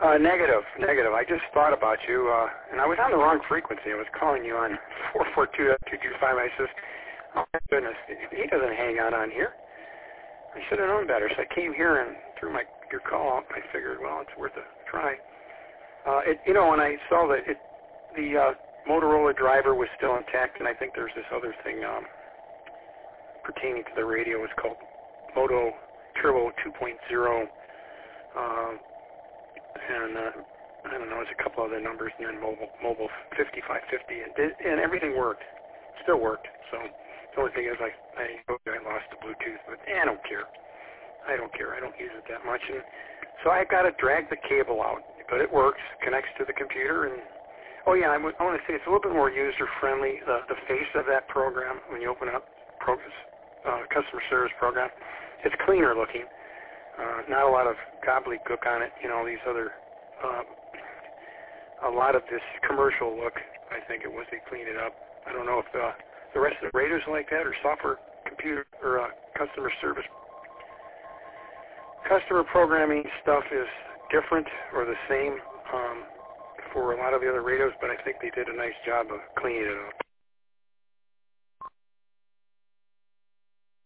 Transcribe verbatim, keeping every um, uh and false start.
Uh, negative, negative. I just thought about you, uh, and I was on the wrong frequency. I was calling you on four four two, two two five. I says, oh my goodness, he doesn't hang out on here. I should have known better. So I came here and threw my your call out. I figured, well, it's worth a try. Uh, it, you know, when I saw that it, the uh, Motorola driver was still intact, and I think there's this other thing um, pertaining to the radio. It's called Moto Turbo two point oh. Uh, and uh, I don't know, there's a couple other numbers, and then mobile, mobile fifty-five fifty, and, did, and everything worked, still worked. So the only thing is, I I, I lost the Bluetooth, but eh, I don't care. I don't care. I don't use it that much, and so I got to drag the cable out, but it works, connects to the computer, and oh yeah, I, w- I want to say it's a little bit more user friendly. The the face of that program when you open up progress, uh, customer service program, it's cleaner looking. Uh, not a lot of gobbledygook on it, you know, these other, uh, a lot of this commercial look, I think it was, they cleaned it up. I don't know if uh, the rest of the radios are like that, or software computer, or uh, customer service. Customer programming stuff is different or the same um, for a lot of the other radios, but I think they did a nice job of cleaning it up.